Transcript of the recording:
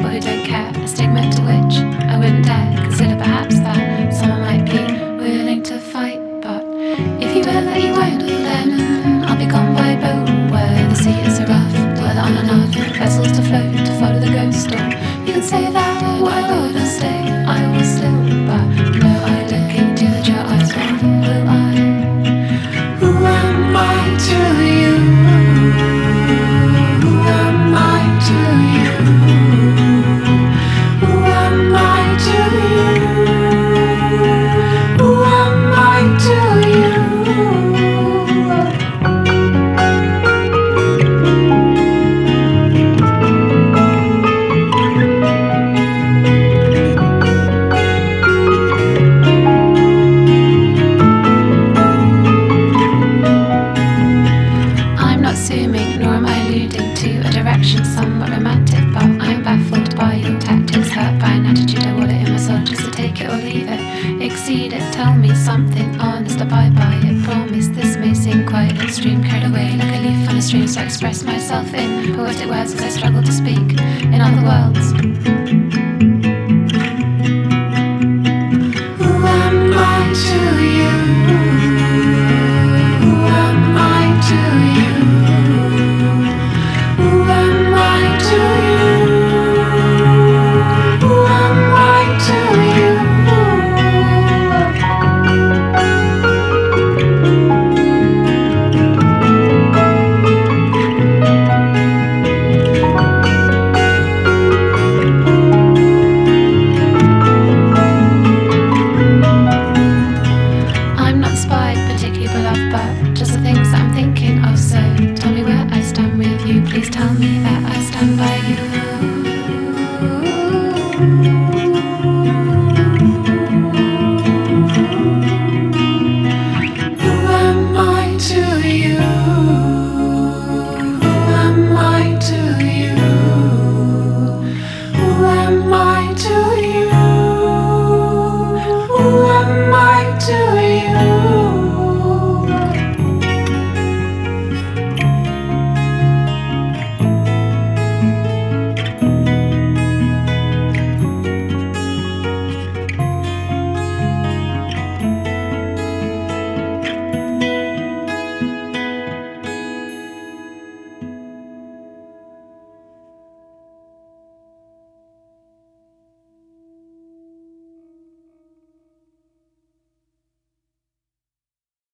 who don't care, a stigma to which I wouldn't dare consider perhaps that someone might be willing to fight. But if you will that you won't, then I'll be gone by boat where the sea is so rough, where there aren't enough vessels to float to follow the ghost. Or you can say that I wouldn't stay, I will still, but you know I look into your eyes. When will I? Who am I to you? Who am I to you? Who am I to you? Who am I to you? I'm not assuming, nor am I alluding to a direction somewhat romantic, but I'm baffled by your tactics, hurt by an attitude. I want it in my soul just to take it or leave it, exceed it, tell me something honest, abide by it, promise. This may seem quite extreme, carried away like a leaf on a stream, so I express myself in poetic words as I struggle to speak in other worlds.